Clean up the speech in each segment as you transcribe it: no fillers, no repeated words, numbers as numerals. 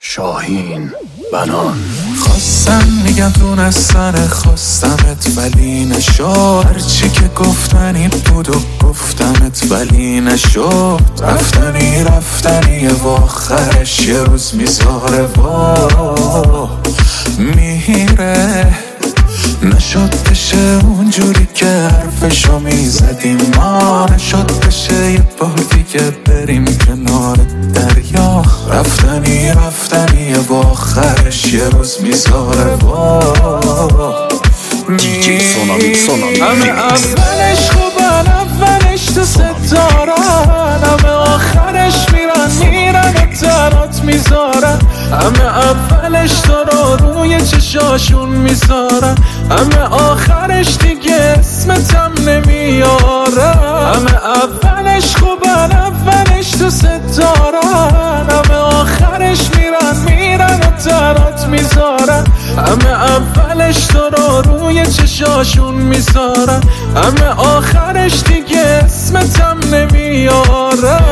شاهین بنان. خواستم میگم دونستن خواستمت ولی نشد، هرچی که گفتنی بود و گفتمت ولی نشد. رفتنی و آخرش یه روز میذاره و میره. نشد بشه اونجوری که حرفشو میزدیم ما، نشد بشه یه بار دیگه بریم کنار دریا. رفتنی و آخرش یه روز میذاره و همه اولش خوبن، اولش تو ستارن، همه آخرش میرن و ترات میذارن. همه اولش تو رو روی چشاشون میذارن، همه آخرش دیگه اسمتم نمیاره. همه اولش خوبن، اولش تو ستارن، همه آخرش میرن و ترات میذارن. همه اولش تو رو روی چشاشون میذارن، همه آخرش دیگه اسمتم نمیاره.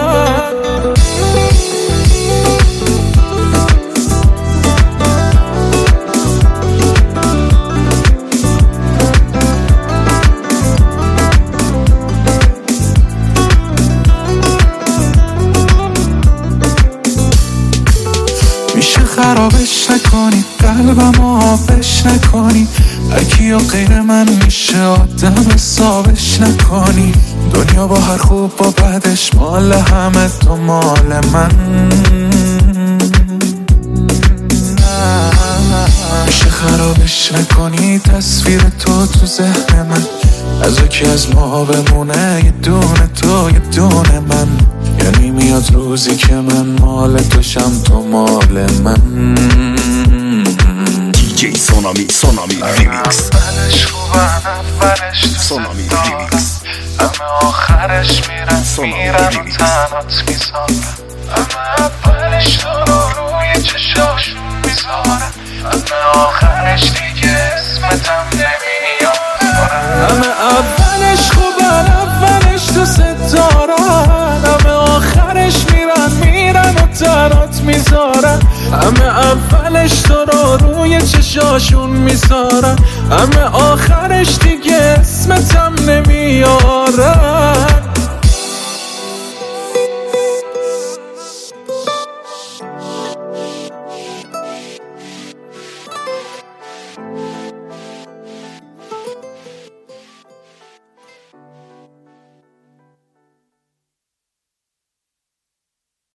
میشه خرابش نکنی، قلبم آبش نکنی، اکی و غیر من میشه آدم حسابش نکنی. دنیا با هر خوب با بدش مال همه تو مال من. میشه خرابش نکنی تصویر تو ذهن من، از یکی از ما بمونه یه دونه تو یه دونه من. یعنی میاد روزی که من مال توشم تو مال من. DJ سونامی ریمیکس. اولش خوبن، اولش تو سونامی ریمیکس. همه آخرش میرن و تنات میذارن. همه اولش تو رو روی چشاشون میذارن، همه آخرش دیگه اسمتم نمیاره. همه اولش خوبن، اولش تو ستارن، همه آخرش میرن و ترات میذارن. همه اولش تو رو روی چشاشون میذارن، همه آخرش دیگه اسمتم نمیاره.